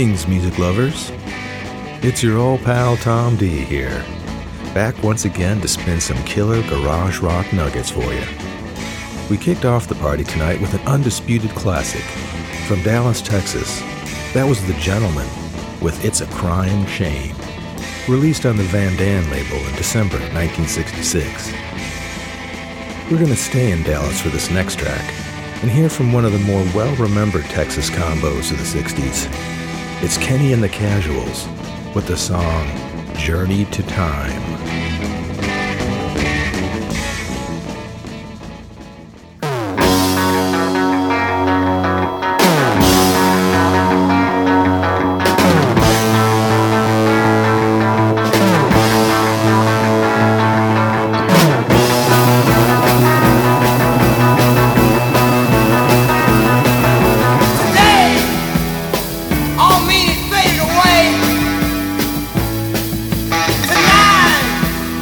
Greetings, music lovers. It's your old pal Tom D here, back once again to spin some killer garage rock nuggets for you. We kicked off the party tonight with an undisputed classic from Dallas, Texas. That was The Gentlemen with It's a Crying Shame, released on the Van Dan label in December 1966. We're going to stay in Dallas for this next track and hear from one of the more well-remembered Texas combos of the 60s. It's Kenny and the Casuals with the song Journey to Time. All meaning faded away. Tonight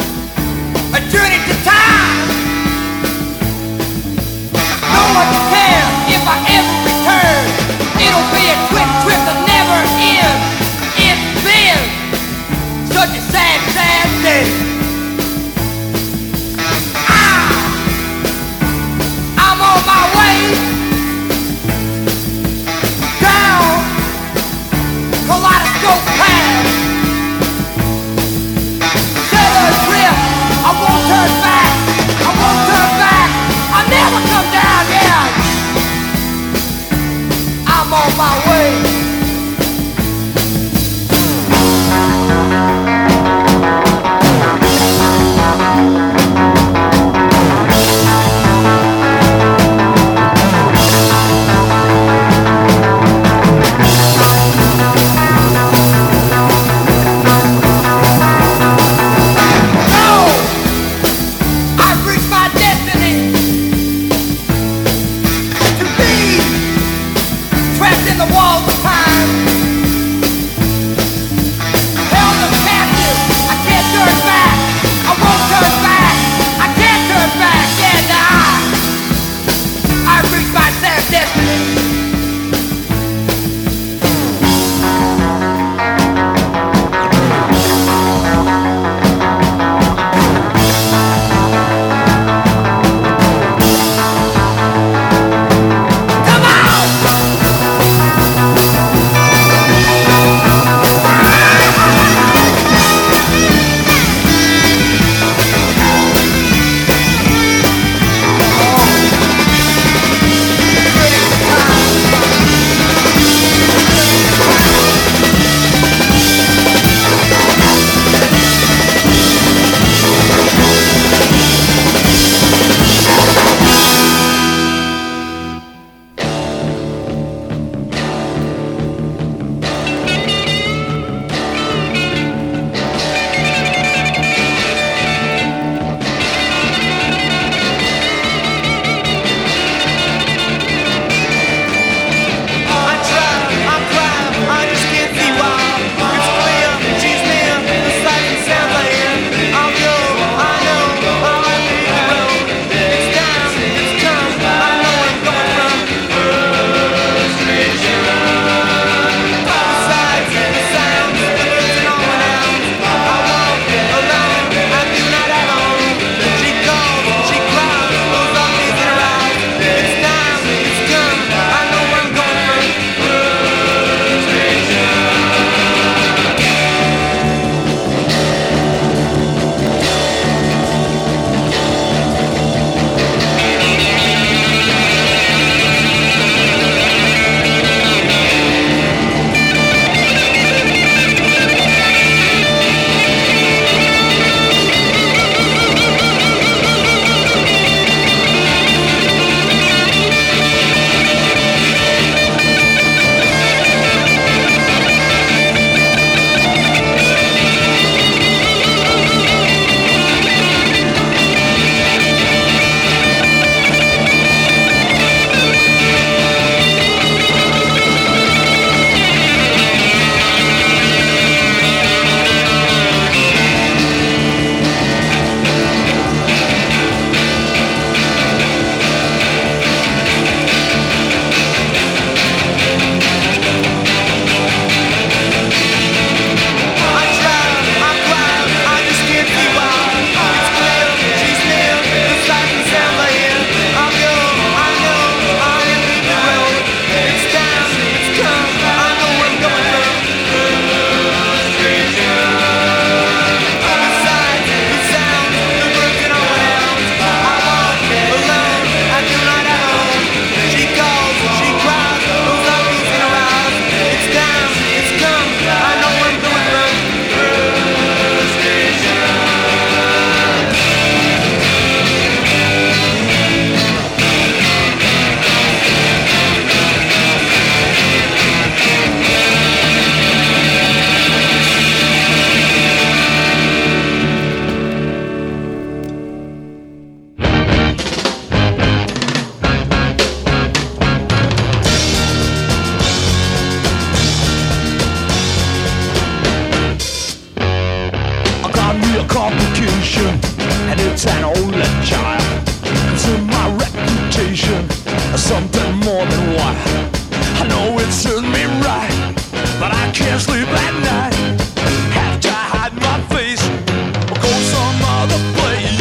me a complication, and it's an only child. Consume my reputation as something more than what I know it serves me right, but I can't sleep at night. Have to hide my face or go some other place.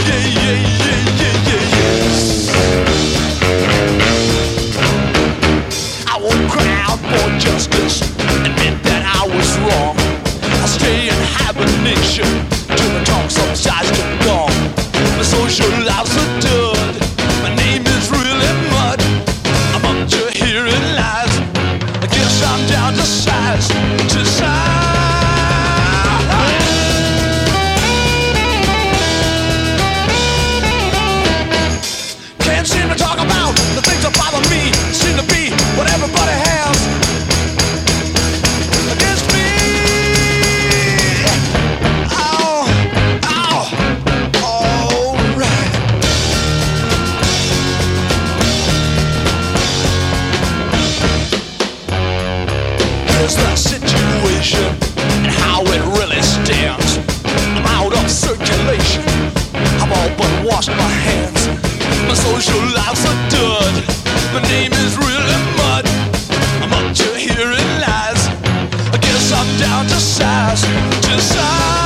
I won't cry out for justice, admit that I was wrong. I stay in hibernation till the talk subsides to gone. My social life's a dud. My name is really mud. I'm up to hearing lies. I guess I'm down to size, to size. Can't seem to talk about the things that bother me. Seem to be what everybody has against me. The situation and how it really stands. I'm out of circulation. I've all but washed my hands. My social life's a dud. My name is really mud. I'm up to hearing lies. I guess I'm down to size, to size.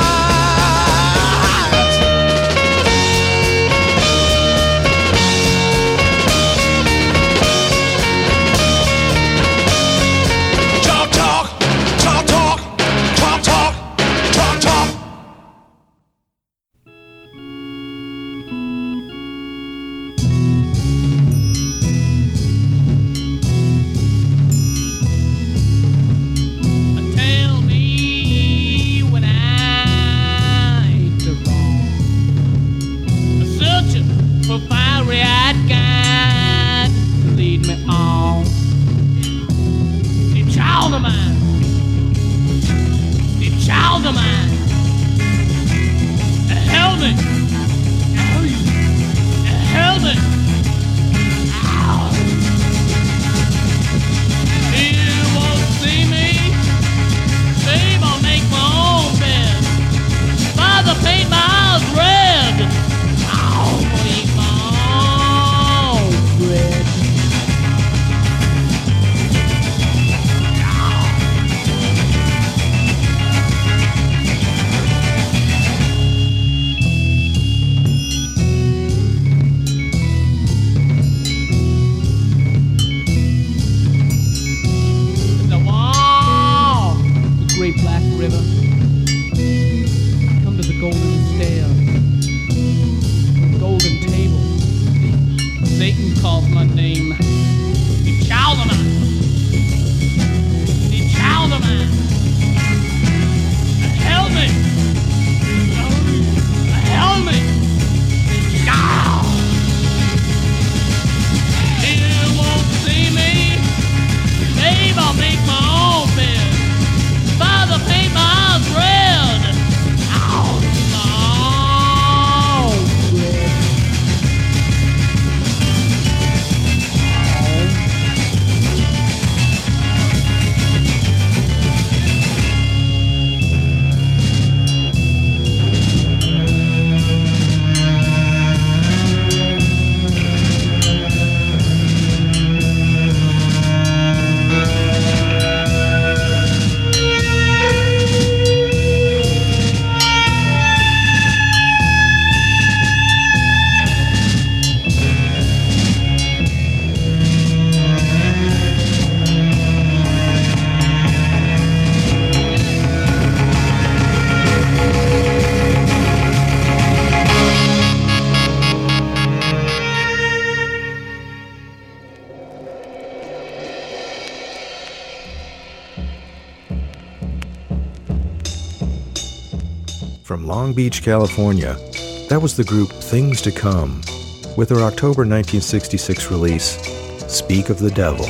From Long Beach, California, that was the group Things to Come, with their October 1966 release, Speak of the Devil.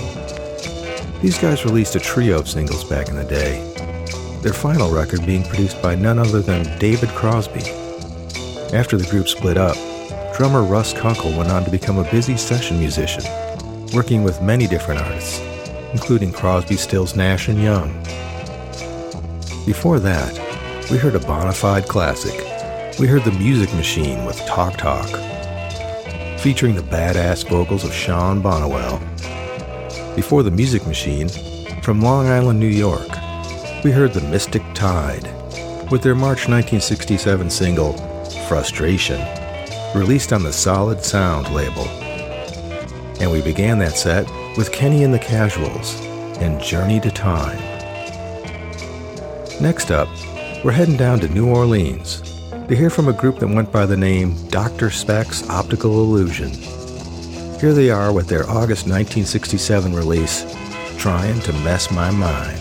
These guys released a trio of singles back in the day, their final record being produced by none other than David Crosby. After the group split up, drummer Russ Kunkel went on to become a busy session musician, working with many different artists, including Crosby, Stills, Nash, and Young. Before that, we heard a bona fide classic, we heard the Music Machine with Talk Talk, featuring the badass vocals of Sean Bonnewell. Before the Music Machine, from Long Island, New York, we heard the Mystic Tide with their March 1967 single, Frustration, released on the Solid Sound label. And we began that set with Kenny and the Casuals and Journey to Time. Next up, we're heading down to New Orleans to hear from a group that went by the name Dr. Speck's Optical Illusion. Here they are with their August 1967 release, Trying to Mess My Mind.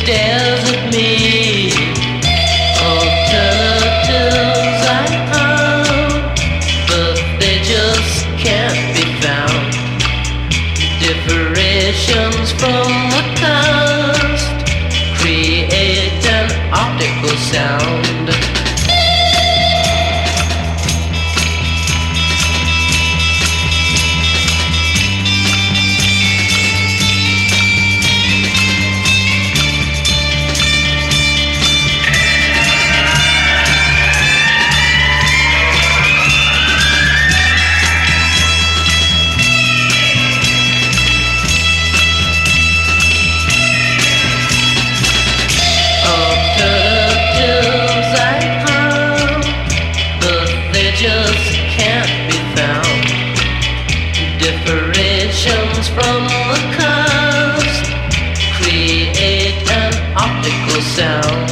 stares at me. Alternatives I found, but they just can't be found. Differentials from the past create an optical sound. From the cast create an optical sound.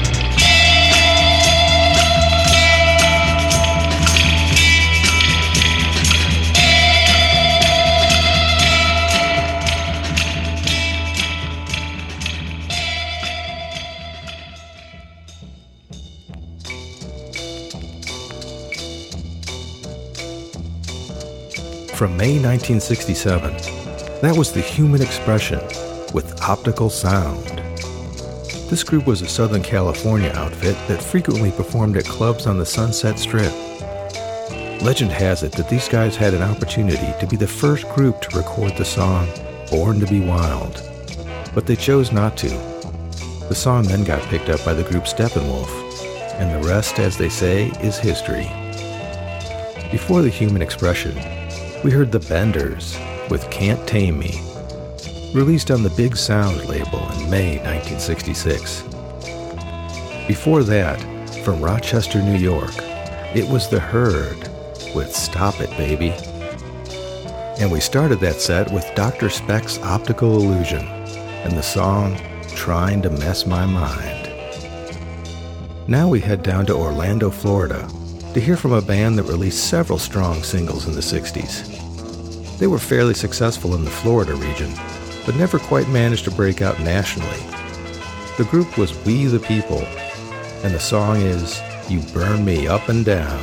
From May 1967, that was the Human Expression with Optical Sound. This group was a Southern California outfit that frequently performed at clubs on the Sunset Strip. Legend has it that these guys had an opportunity to be the first group to record the song Born to Be Wild, but they chose not to. The song then got picked up by the group Steppenwolf, and the rest, as they say, is history. Before the Human Expression, we heard the Benders with Can't Tame Me, released on the Big Sound label in May 1966. Before that, from Rochester, New York, it was The Herd with Stop It, Baby. And we started that set with Dr. Speck's Optical Illusion and the song Trying to Mess My Mind. Now we head down to Orlando, Florida, to hear from a band that released several strong singles in the 60s. They were fairly successful in the Florida region, but never quite managed to break out nationally. The group was We the People, and the song is You Burn Me Up and Down.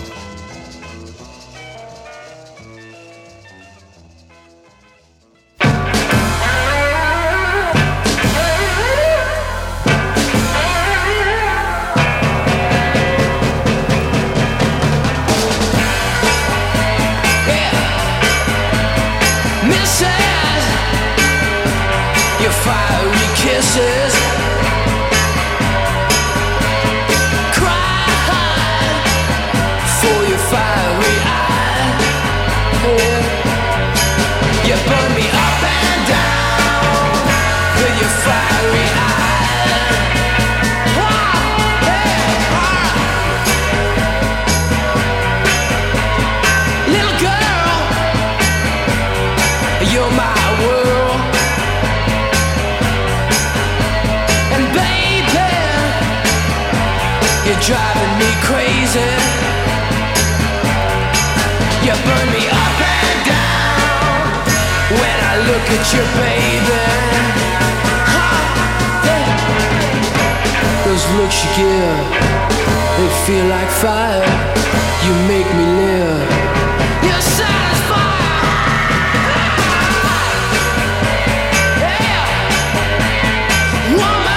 Driving me crazy. You burn me up and down when I look at you, baby. Those looks you give, they feel like fire. You make me live. You satisfy. Yeah, woman.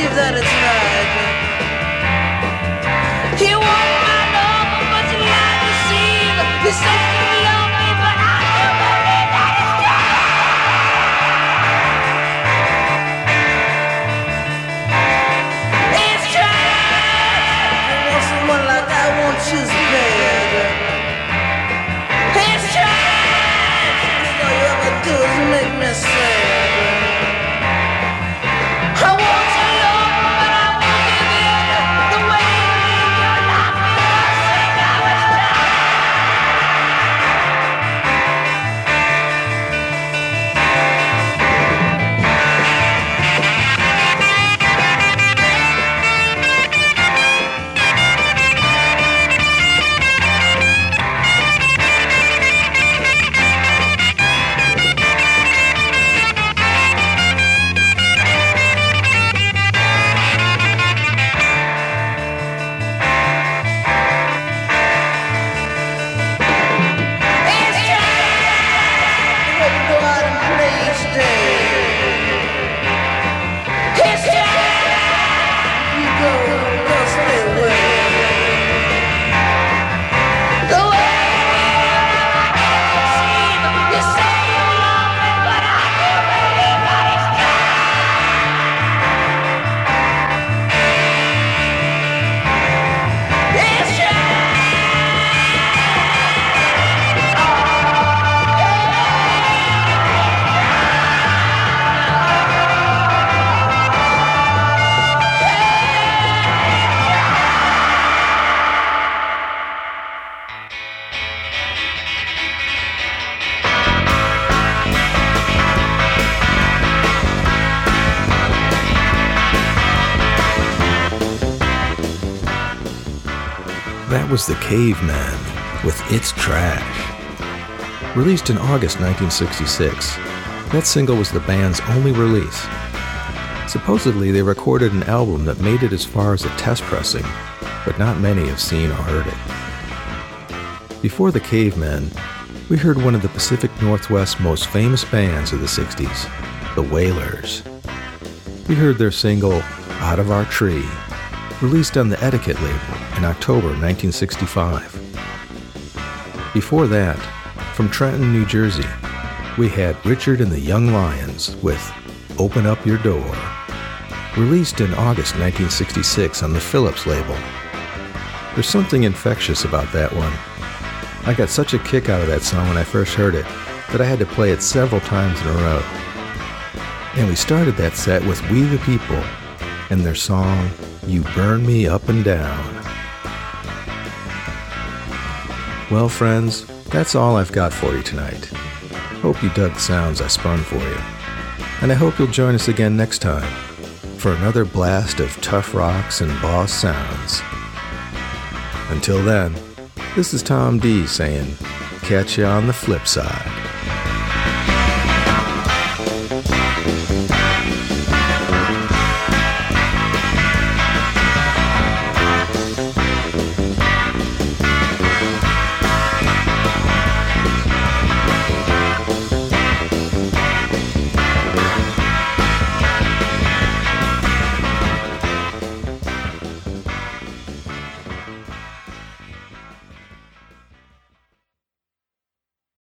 believe that it's right. You want my love, but you lie to deceive. You say you love me, but I do believe that it's true. It's true. You want someone like I want you's bad. It's true. All you ever do is make me sad. I want your love, but I won't give in. The way you live your life, you must say now it's time. That was the Cavemen with It's Trash. Released in August 1966, that single was the band's only release. Supposedly, they recorded an album that made it as far as a test pressing, but not many have seen or heard it. Before the Cavemen, we heard one of the Pacific Northwest's most famous bands of the 60s, the Wailers. We heard their single, Out of Our Tree, released on the Etiquette label in October 1965. Before that, from Trenton, New Jersey, we had Richard and the Young Lions with Open Up Your Door, released in August 1966 on the Philips label. There's something infectious about that one. I got such a kick out of that song when I first heard it that I had to play it several times in a row. And we started that set with We the People and their song, You Burn Me Up and Down. Well, friends, that's all I've got for you tonight. Hope you dug the sounds I spun for you. And I hope you'll join us again next time for another blast of tough rocks and boss sounds. Until then, this is Tom D saying, catch you on the flip side.